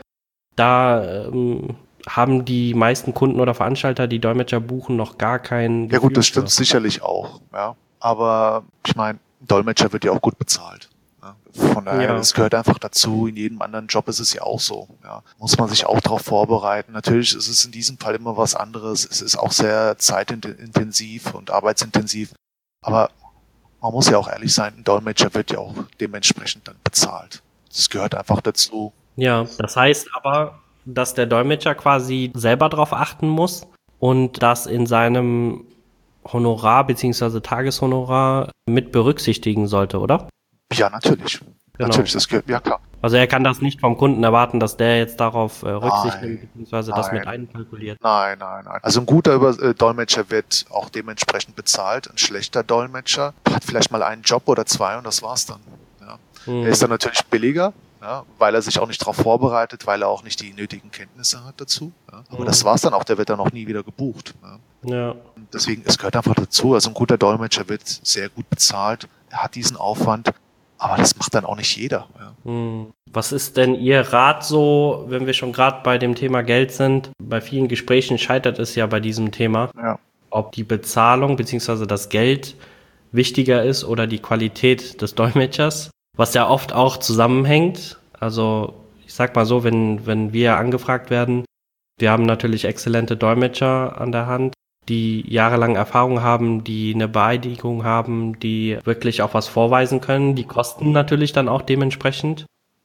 da ähm, haben die meisten Kunden oder Veranstalter, die Dolmetscher buchen, noch gar kein Gefühl. Ja gut, das stimmt für. Sicherlich auch, ja. Aber ich meine, ein Dolmetscher wird ja auch gut bezahlt. Ja. Von daher, es ja. gehört einfach dazu. In jedem anderen Job ist es ja auch so. Ja. Muss man sich auch darauf vorbereiten. Natürlich ist es in diesem Fall immer was anderes. Es ist auch sehr zeitintensiv und arbeitsintensiv. Aber man muss ja auch ehrlich sein, ein Dolmetscher wird ja auch dementsprechend dann bezahlt. Das gehört einfach dazu. Ja, das heißt aber, dass der Dolmetscher quasi selber drauf achten muss und das in seinem Honorar bzw. Tageshonorar mit berücksichtigen sollte, oder? Ja, natürlich. Genau. Natürlich, das gehört, ja klar. Also er kann das nicht vom Kunden erwarten, dass der jetzt darauf äh, Rücksicht nimmt, beziehungsweise das mit einkalkuliert. Nein, nein, nein. Also ein guter Über- äh, Dolmetscher wird auch dementsprechend bezahlt. Ein schlechter Dolmetscher hat vielleicht mal einen Job oder zwei und das war's dann. Ja. Hm. Er ist dann natürlich billiger, ja, weil er sich auch nicht darauf vorbereitet, weil er auch nicht die nötigen Kenntnisse hat dazu. Ja. Aber hm. das war's dann auch, der wird dann auch nie wieder gebucht. Ja. Ja. Deswegen, es gehört einfach dazu. Also ein guter Dolmetscher wird sehr gut bezahlt. Er hat diesen Aufwand. Aber das macht dann auch nicht jeder. Ja. Was ist denn Ihr Rat so, wenn wir schon gerade bei dem Thema Geld sind? Bei vielen Gesprächen scheitert es ja bei diesem Thema, ja. Ob die Bezahlung bzw. das Geld wichtiger ist oder die Qualität des Dolmetschers, was ja oft auch zusammenhängt. Also ich sag mal so, wenn, wenn wir angefragt werden, wir haben natürlich exzellente Dolmetscher an der Hand, die jahrelang Erfahrung haben, die eine Beeidigung haben, die wirklich auch was vorweisen können. Die kosten natürlich dann auch dementsprechend.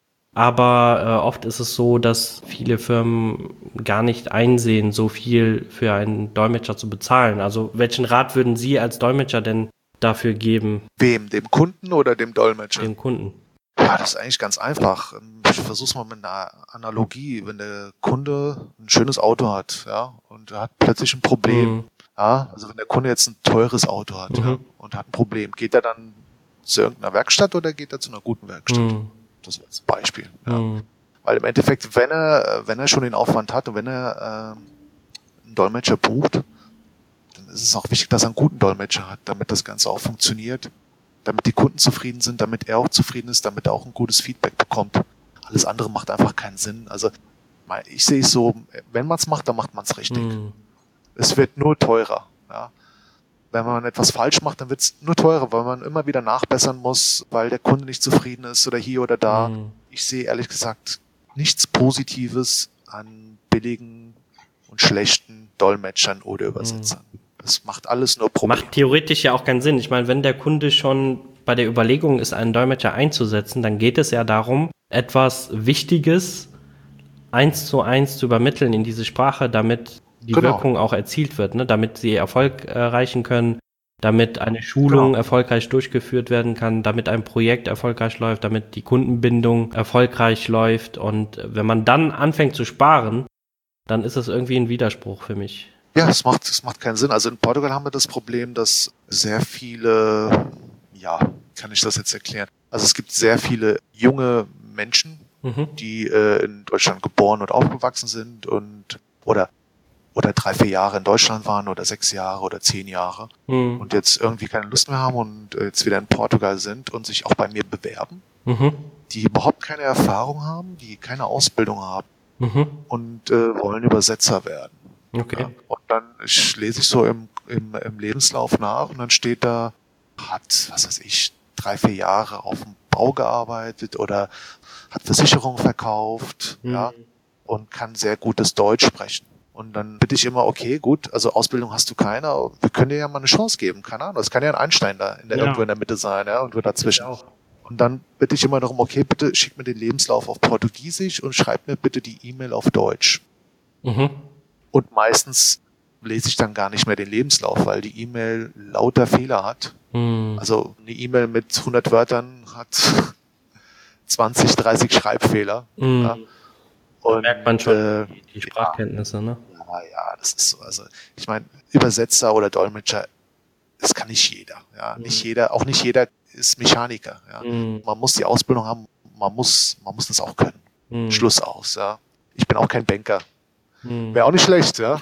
Aber äh, oft ist es so, dass viele Firmen gar nicht einsehen, so viel für einen Dolmetscher zu bezahlen. Also welchen Rat würden Sie als Dolmetscher denn dafür geben? Wem? Dem Kunden oder dem Dolmetscher? Dem Kunden. Ja, das ist eigentlich ganz einfach. Ich versuch's mal mit einer Analogie. Wenn der Kunde ein schönes Auto hat, ja, und er hat plötzlich ein Problem, mhm. ja, also wenn der Kunde jetzt ein teures Auto hat, mhm. ja, und hat ein Problem, geht er dann zu irgendeiner Werkstatt oder geht er zu einer guten Werkstatt? Mhm. Das ist ein Beispiel. Ja. Mhm. Weil im Endeffekt, wenn er, wenn er schon den Aufwand hat und wenn er äh, einen Dolmetscher bucht, dann ist es auch wichtig, dass er einen guten Dolmetscher hat, damit das Ganze auch funktioniert, damit die Kunden zufrieden sind, damit er auch zufrieden ist, damit er auch ein gutes Feedback bekommt. Alles andere macht einfach keinen Sinn. Also ich sehe es so, wenn man es macht, dann macht man es richtig. Mhm. Es wird nur teurer. Ja. Wenn man etwas falsch macht, dann wird es nur teurer, weil man immer wieder nachbessern muss, weil der Kunde nicht zufrieden ist oder hier oder da. Mhm. Ich sehe ehrlich gesagt nichts Positives an billigen und schlechten Dolmetschern oder Übersetzern. Mhm. Das macht alles nur Probleme. Macht theoretisch ja auch keinen Sinn. Ich meine, wenn der Kunde schon bei der Überlegung ist, einen Dolmetscher einzusetzen, dann geht es ja darum, etwas Wichtiges eins zu eins zu übermitteln in diese Sprache, damit die genau. Wirkung auch erzielt wird, ne? Damit sie Erfolg erreichen können, damit eine Schulung genau. erfolgreich durchgeführt werden kann, damit ein Projekt erfolgreich läuft, damit die Kundenbindung erfolgreich läuft. Und wenn man dann anfängt zu sparen, dann ist es irgendwie ein Widerspruch für mich. Ja, es macht, es macht keinen Sinn. Also in Portugal haben wir das Problem, dass sehr viele, ja, kann ich das jetzt erklären? Also es gibt sehr viele junge Menschen, mhm. die äh, in Deutschland geboren und aufgewachsen sind und oder oder drei, vier Jahre in Deutschland waren oder sechs Jahre oder zehn Jahre mhm. und jetzt irgendwie keine Lust mehr haben und jetzt wieder in Portugal sind und sich auch bei mir bewerben, mhm. die überhaupt keine Erfahrung haben, die keine Ausbildung haben mhm. und äh, wollen Übersetzer werden. Okay. Ja, und dann ich, lese ich so im, im, im Lebenslauf nach und dann steht da, hat, was weiß ich, drei, vier Jahre auf dem Bau gearbeitet oder hat Versicherungen verkauft, mhm. ja, und kann sehr gutes Deutsch sprechen. Und dann bitte ich immer, okay, gut, also Ausbildung hast du keine, aber wir können dir ja mal eine Chance geben, keine Ahnung. Es kann ja ein Einstein da in der, Ja. irgendwo in der Mitte sein, ja, irgendwo dazwischen. Ich auch. Und dann bitte ich immer darum, okay, bitte schick mir den Lebenslauf auf Portugiesisch und schreib mir bitte die E-Mail auf Deutsch. Mhm. Und meistens lese ich dann gar nicht mehr den Lebenslauf, weil die E-Mail lauter Fehler hat. Mhm. Also eine E-Mail mit hundert Wörtern hat zwanzig, dreißig Schreibfehler. Mhm. Ja. Und, Merkt man schon äh, die, die Sprachkenntnisse, ne? Ja, ja, das ist so. Also ich meine, Übersetzer oder Dolmetscher, das kann nicht jeder. Ja, Mhm. nicht jeder, auch nicht jeder ist Mechaniker. Ja. Mhm. Man muss die Ausbildung haben, man muss, man muss das auch können. Mhm. Schluss aus. Ja. Ich bin auch kein Banker. Mhm. Wäre auch nicht schlecht, ja.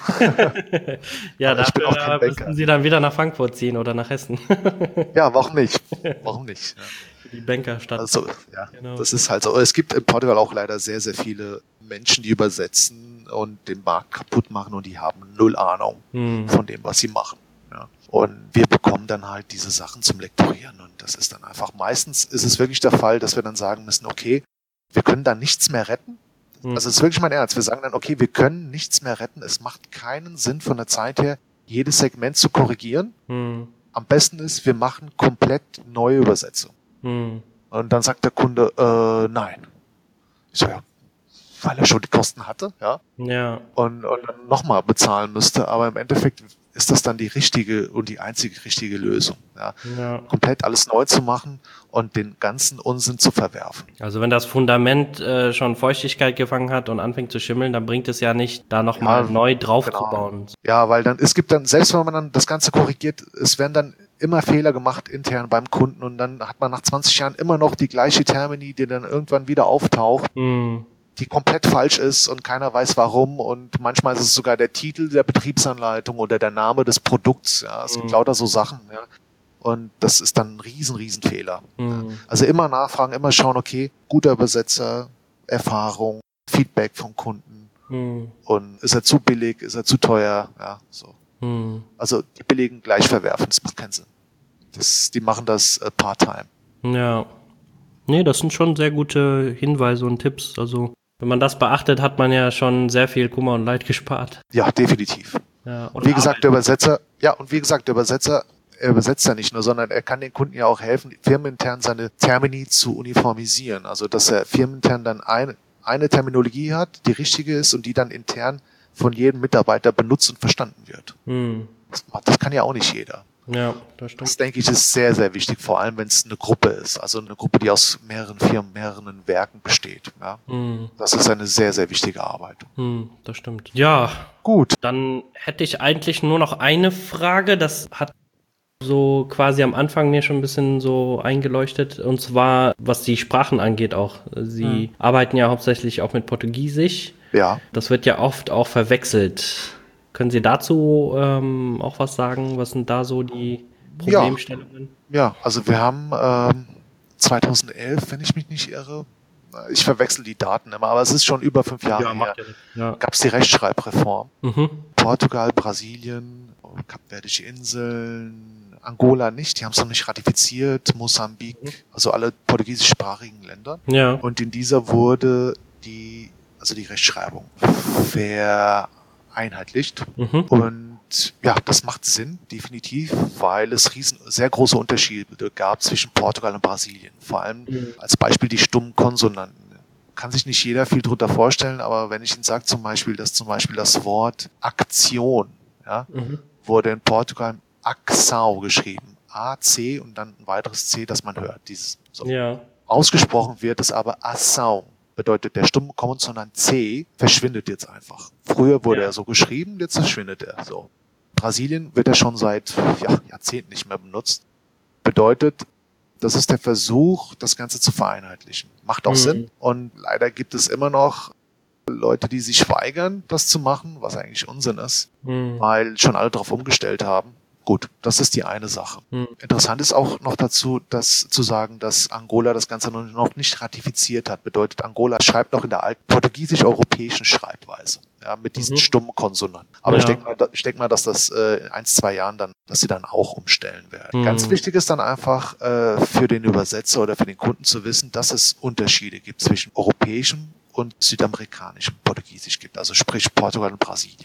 Ja, Aber ich bin auch kein dafür Banker. müssten Sie dann wieder nach Frankfurt ziehen oder nach Hessen. Ja, warum nicht? Warum nicht? Ja. Die Bankerstadt. Also, ja, Genau. das ist halt so. Es gibt in Portugal auch leider sehr, sehr viele Menschen, die übersetzen und den Markt kaputt machen und die haben null Ahnung Mhm. von dem, was sie machen. Ja. Und wir bekommen dann halt diese Sachen zum Lektorieren und das ist dann einfach, meistens ist es wirklich der Fall, dass wir dann sagen müssen, okay, wir können da nichts mehr retten. Mhm. Also es ist wirklich mein Ernst. Wir sagen dann, okay, wir können nichts mehr retten. Es macht keinen Sinn von der Zeit her, jedes Segment zu korrigieren. Mhm. Am besten ist, wir machen komplett neue Übersetzung. Mhm. Und dann sagt der Kunde, äh, nein. Ich so, ja, weil er schon die Kosten hatte, ja. Ja. Und, und dann nochmal bezahlen müsste. Aber im Endeffekt ist das dann die richtige und die einzige richtige Lösung, ja. Ja. Komplett alles neu zu machen und den ganzen Unsinn zu verwerfen. Also wenn das Fundament äh, schon Feuchtigkeit gefangen hat und anfängt zu schimmeln, dann bringt es ja nicht, da nochmal Ja, neu drauf genau. zu bauen. Ja, weil dann, es gibt dann, selbst wenn man dann das Ganze korrigiert, es werden dann immer Fehler gemacht intern beim Kunden und dann hat man nach zwanzig Jahren immer noch die gleiche Termini, die dann irgendwann wieder auftaucht, Mhm. die komplett falsch ist und keiner weiß warum und manchmal ist es sogar der Titel der Betriebsanleitung oder der Name des Produkts, ja, es gibt Mhm. lauter so Sachen, ja. Und das ist dann ein riesen, riesen Fehler. Mhm. Also immer nachfragen, immer schauen, okay, guter Übersetzer, Erfahrung, Feedback vom Kunden Mhm. und ist er zu billig, ist er zu teuer, ja, so. Mhm. Also die billigen gleich verwerfen, das macht keinen Sinn. Das, die machen das äh, part-time. Ja. Nee, das sind schon sehr gute Hinweise und Tipps. Also, wenn man das beachtet, hat man ja schon sehr viel Kummer und Leid gespart. Ja, definitiv. Ja. Und wie gesagt, der Übersetzer, ja, und wie gesagt, der Übersetzer, er übersetzt ja nicht nur, sondern er kann den Kunden ja auch helfen, firmenintern seine Termini zu uniformisieren. Also, dass er firmenintern dann ein, eine Terminologie hat, die richtige ist und die dann intern von jedem Mitarbeiter benutzt und verstanden wird. Mhm. Das, das kann ja auch nicht jeder. Ja, das stimmt. Das, denke ich, ist sehr, sehr wichtig, vor allem, wenn es eine Gruppe ist. Also eine Gruppe, die aus mehreren Firmen, mehreren Werken besteht. Ja. Mhm. Das ist eine sehr, sehr wichtige Arbeit. Mhm, das stimmt. Ja, Gut. dann hätte ich eigentlich nur noch eine Frage. Das hat so quasi am Anfang mir schon ein bisschen so eingeleuchtet. Und zwar, was die Sprachen angeht auch. Sie Mhm. arbeiten ja hauptsächlich auch mit Portugiesisch. Ja. Das wird ja oft auch verwechselt. Können Sie dazu ähm, auch was sagen? Was sind da so die Problemstellungen? Ja, also wir haben ähm, zweitausendelf, wenn ich mich nicht irre, ich verwechsel die Daten immer, aber es ist schon über fünf Jahre her, macht ja nichts. Ja. gab es die Rechtschreibreform. Mhm. Portugal, Brasilien, Kapverdische Inseln, Angola nicht, die haben es noch nicht ratifiziert, Mosambik, Mhm. also alle portugiesischsprachigen Länder. Ja. Und in dieser wurde die, also die Rechtschreibung vereinheitlicht. Mhm. Und ja, das macht Sinn, definitiv, weil es riesen, sehr große Unterschiede gab zwischen Portugal und Brasilien. Vor allem Mhm. als Beispiel die stummen Konsonanten. Kann sich nicht jeder viel drunter vorstellen, aber wenn ich Ihnen sage zum Beispiel, dass zum Beispiel das Wort Aktion, ja, Mhm. wurde in Portugal Ação geschrieben. A, C und dann ein weiteres C, das man hört. Dieses, so. Ja. Ausgesprochen wird es aber Ação. Bedeutet, der stumme Konsonant C verschwindet jetzt einfach. Früher wurde Ja. er so geschrieben, jetzt verschwindet er so. In Brasilien wird er schon seit ja, Jahrzehnten nicht mehr benutzt. Bedeutet, das ist der Versuch, das Ganze zu vereinheitlichen. Macht auch Mhm. Sinn. Und leider gibt es immer noch Leute, die sich weigern, das zu machen, was eigentlich Unsinn ist, Mhm. weil schon alle darauf umgestellt haben. Gut, das ist die eine Sache. Mhm. Interessant ist auch noch dazu, dass zu sagen, dass Angola das Ganze noch nicht ratifiziert hat. Bedeutet, Angola schreibt noch in der alten portugiesisch-europäischen Schreibweise, ja, mit diesen Mhm. stummen Konsonanten. Aber Ja. ich denke mal, da- ich denke mal, dass das äh, in ein, zwei Jahren dann, dass sie dann auch umstellen werden. Mhm. Ganz wichtig ist dann einfach äh, für den Übersetzer oder für den Kunden zu wissen, dass es Unterschiede gibt zwischen europäischem und südamerikanischem Portugiesisch gibt, also sprich Portugal und Brasilien.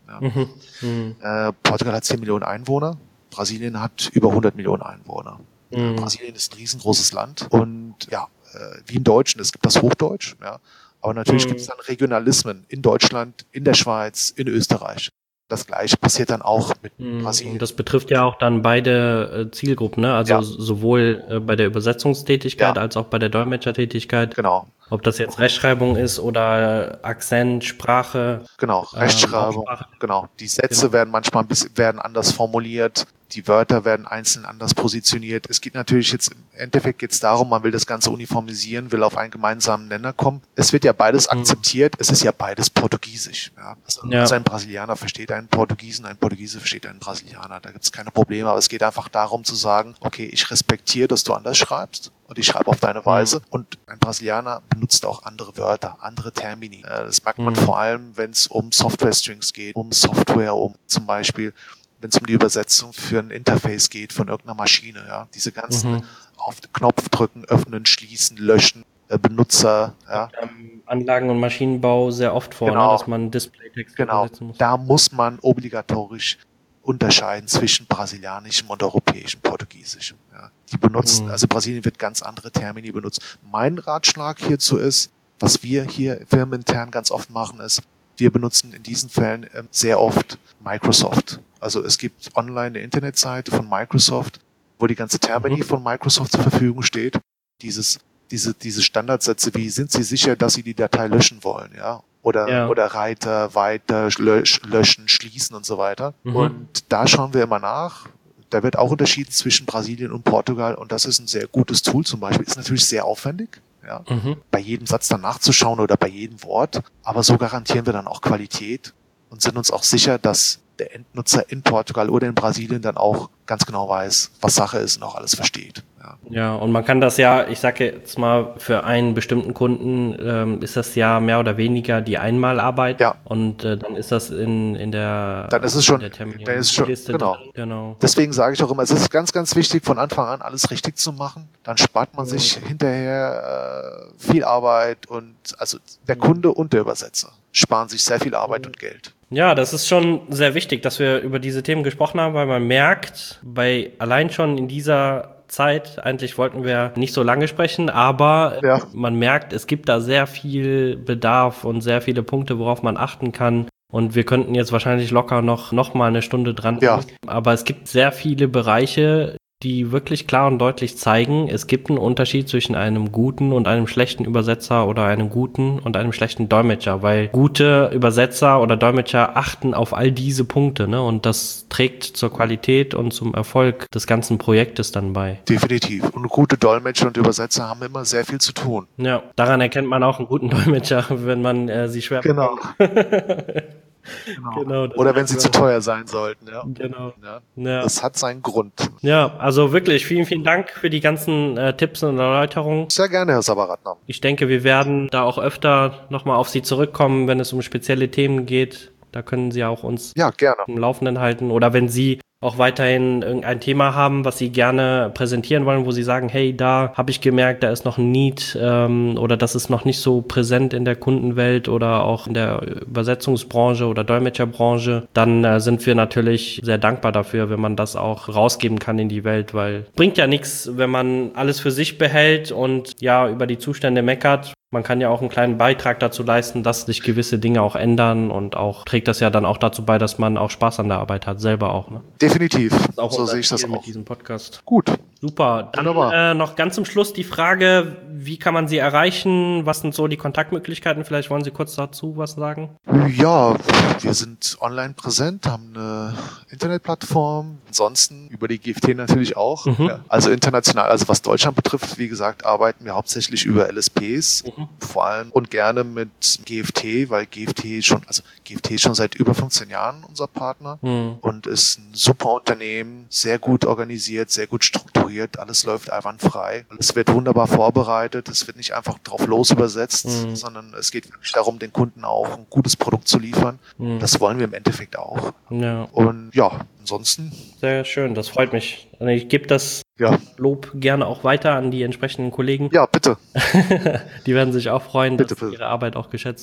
Ja. Mhm. Mhm. Äh, Portugal hat zehn Millionen Einwohner, Brasilien hat über hundert Millionen Einwohner. Mhm. Brasilien ist ein riesengroßes Land und ja, äh, wie im Deutschen, es gibt das Hochdeutsch, ja, aber natürlich Mhm. gibt es dann Regionalismen in Deutschland, in der Schweiz, in Österreich. Das Gleiche passiert dann auch mit Mhm. Brasilien. Und das betrifft ja auch dann beide äh, Zielgruppen, ne? Also Ja. sowohl äh, bei der Übersetzungstätigkeit Ja. als auch bei der Dolmetschertätigkeit. Genau, Ob das jetzt Rechtschreibung ist oder Akzent, Sprache. genau, ähm, Rechtschreibung, Aussprache. genau. Die Sätze Genau. werden manchmal ein bisschen werden anders formuliert. Die Wörter werden einzeln anders positioniert. Es geht natürlich jetzt, im Endeffekt geht es darum, man will das Ganze uniformisieren, will auf einen gemeinsamen Nenner kommen. Es wird ja beides Mhm. akzeptiert, es ist ja beides Portugiesisch. Ja. Also, Ja. also ein Brasilianer versteht einen Portugiesen, ein Portugiese versteht einen Brasilianer. Da gibt es keine Probleme, aber es geht einfach darum zu sagen, okay, ich respektiere, dass du anders schreibst und ich schreibe auf deine Weise. Mhm. Und ein Brasilianer benutzt auch andere Wörter, andere Termini. Äh, Das merkt man Mhm. vor allem, wenn es um Software-Strings geht, um Software, um zum Beispiel wenn es um die Übersetzung für ein Interface geht von irgendeiner Maschine, ja, diese ganzen Mhm. auf den Knopf drücken, öffnen, schließen, löschen, äh, Benutzer, ja, Am Anlagen- und Maschinenbau sehr oft vor, Genau. ne, dass man Displaytext genau, übersetzen muss. da muss man obligatorisch unterscheiden zwischen brasilianischem und europäischem Portugiesisch. Ja. Die benutzen, Mhm. also Brasilien wird ganz andere Termini benutzt. Mein Ratschlag hierzu ist, was wir hier firmenintern ganz oft machen, ist, wir benutzen in diesen Fällen ähm, sehr oft Microsoft. Also es gibt online eine Internetseite von Microsoft, wo die ganze Termini Mhm. von Microsoft zur Verfügung steht. Dieses, diese, diese Standardsätze wie, sind Sie sicher, dass Sie die Datei löschen wollen, ja? Oder, Ja. oder Reiter, weiter, lösch, löschen, schließen und so weiter. Mhm. Und da schauen wir immer nach. Da wird auch unterschieden zwischen Brasilien und Portugal und das ist ein sehr gutes Tool zum Beispiel. Ist natürlich sehr aufwendig, ja, Mhm. bei jedem Satz dann nachzuschauen oder bei jedem Wort. Aber so garantieren wir dann auch Qualität und sind uns auch sicher, dass der Endnutzer in Portugal oder in Brasilien dann auch ganz genau weiß, was Sache ist und auch alles versteht. Ja, Ja, und man kann das ja, ich sage jetzt mal, für einen bestimmten Kunden ähm, ist das ja mehr oder weniger die Einmalarbeit. Ja. Und äh, dann ist das in, in der, Dann ist es schon- in der dann ist es schon- Terminologieliste genau. drin. Genau. Deswegen sage ich auch immer, es ist ganz, ganz wichtig, von Anfang an alles richtig zu machen. Dann spart man Mhm. sich hinterher äh, viel Arbeit und also der Kunde und der Übersetzer sparen sich sehr viel Arbeit und Geld. Ja, das ist schon sehr wichtig, dass wir über diese Themen gesprochen haben, weil man merkt, bei allein schon in dieser Zeit, eigentlich wollten wir nicht so lange sprechen, aber Ja. man merkt, es gibt da sehr viel Bedarf und sehr viele Punkte, worauf man achten kann. Und wir könnten jetzt wahrscheinlich locker noch, noch mal eine Stunde dran. Ja. Aber es gibt sehr viele Bereiche, die wirklich klar und deutlich zeigen, es gibt einen Unterschied zwischen einem guten und einem schlechten Übersetzer oder einem guten und einem schlechten Dolmetscher, weil gute Übersetzer oder Dolmetscher achten auf all diese Punkte, ne? Und das trägt zur Qualität und zum Erfolg des ganzen Projektes dann bei. Definitiv. Und gute Dolmetscher und Übersetzer haben immer sehr viel zu tun. Ja, daran erkennt man auch einen guten Dolmetscher, wenn man äh, sie schwer Genau. bekommt. Genau. Genau, das Oder wenn ist sie so. zu teuer sein sollten. Ja. Genau. Ja. Ja. Das hat seinen Grund. Ja, also wirklich vielen, vielen Dank für die ganzen äh, Tipps und Erläuterungen. Sehr gerne, Herr Sabaratnam. Ich denke, wir werden da auch öfter nochmal auf Sie zurückkommen, wenn es um spezielle Themen geht. Da können Sie auch uns Ja, gerne. im Laufenden halten. Oder wenn Sie auch weiterhin irgendein Thema haben, was Sie gerne präsentieren wollen, wo Sie sagen, hey, da habe ich gemerkt, da ist noch ein Need ähm, oder das ist noch nicht so präsent in der Kundenwelt oder auch in der Übersetzungsbranche oder Dolmetscherbranche, dann äh, sind wir natürlich sehr dankbar dafür, wenn man das auch rausgeben kann in die Welt, weil bringt ja nichts, wenn man alles für sich behält und ja über die Zustände meckert. Man kann ja auch einen kleinen Beitrag dazu leisten, dass sich gewisse Dinge auch ändern und auch trägt das ja dann auch dazu bei, dass man auch Spaß an der Arbeit hat, selber auch. Ne? Definitiv. Das ist auch So unser sehe ich das Ziel auch. mit diesem Podcast. Gut. Super. Dann Wunderbar. äh, noch ganz zum Schluss die Frage, wie kann man Sie erreichen? Was sind so die Kontaktmöglichkeiten? Vielleicht wollen Sie kurz dazu was sagen? Ja, wir sind online präsent, haben eine Internetplattform, ansonsten über die G F T natürlich auch. Mhm. Ja, also international, also was Deutschland betrifft, wie gesagt, arbeiten wir hauptsächlich über L S Ps, Mhm. vor allem und gerne mit G F T, weil G F T schon, also G F T ist schon seit über fünfzehn Jahren unser Partner Mhm. und ist ein super Unternehmen, sehr gut organisiert, sehr gut strukturiert, alles läuft einwandfrei, alles wird wunderbar vorbereitet, es wird nicht einfach drauf los übersetzt, Mhm. sondern es geht wirklich darum, den Kunden auch ein gutes Produkt zu liefern. Mhm. Das wollen wir im Endeffekt auch. Ja, Und ja, ansonsten, sehr schön. Das freut mich. Und ich gebe das ja, Lob gerne auch weiter an die entsprechenden Kollegen. ja, bitte. Die werden sich auch freuen, Bitte, dass bitte. ihre Arbeit auch geschätzt wird.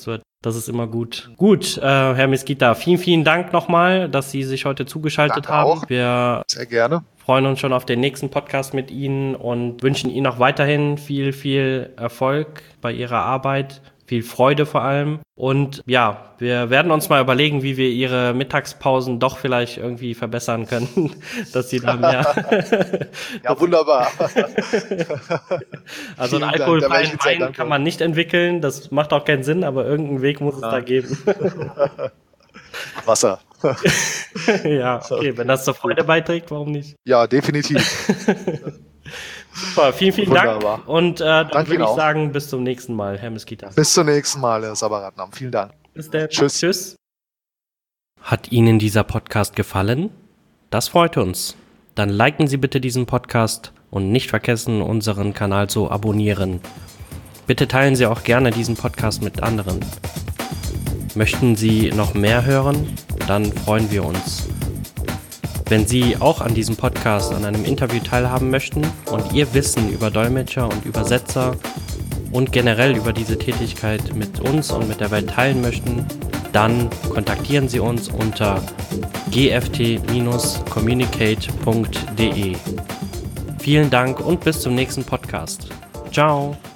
Das ist immer gut. Gut, äh, Herr Mesquita, vielen, vielen Dank nochmal, dass Sie sich heute zugeschaltet Danke haben. auch. Wir Sehr gerne. freuen uns schon auf den nächsten Podcast mit Ihnen und wünschen Ihnen auch weiterhin viel, viel Erfolg bei Ihrer Arbeit. Viel Freude vor allem. Und ja, wir werden uns mal überlegen, wie wir Ihre Mittagspausen doch vielleicht irgendwie verbessern können, dass Sie da mehr... Ja, wunderbar. Also einen Vielen alkoholfreien Dank, da wäre ich Wein jetzt kann man nicht entwickeln, das macht auch keinen Sinn, aber irgendeinen Weg muss es Ja. da geben. Wasser. Ja, okay, wenn das zur Freude beiträgt, warum nicht? Ja, definitiv. Super, vielen, vielen Wunderbar. Dank und äh, dann Danke würde Ihnen ich auch. sagen, bis zum nächsten Mal, Herr Mesquita. Bis zum nächsten Mal, Herr Sabaratnam. Vielen Dank. Bis dann. Tschüss. Tschüss. Hat Ihnen dieser Podcast gefallen? Das freut uns. Dann liken Sie bitte diesen Podcast und nicht vergessen, unseren Kanal zu abonnieren. Bitte teilen Sie auch gerne diesen Podcast mit anderen. Möchten Sie noch mehr hören? Dann freuen wir uns. Wenn Sie auch an diesem Podcast, an einem Interview teilhaben möchten und Ihr Wissen über Dolmetscher und Übersetzer und generell über diese Tätigkeit mit uns und mit der Welt teilen möchten, dann kontaktieren Sie uns unter g f t dash communicate punkt d e. Vielen Dank und bis zum nächsten Podcast. Ciao!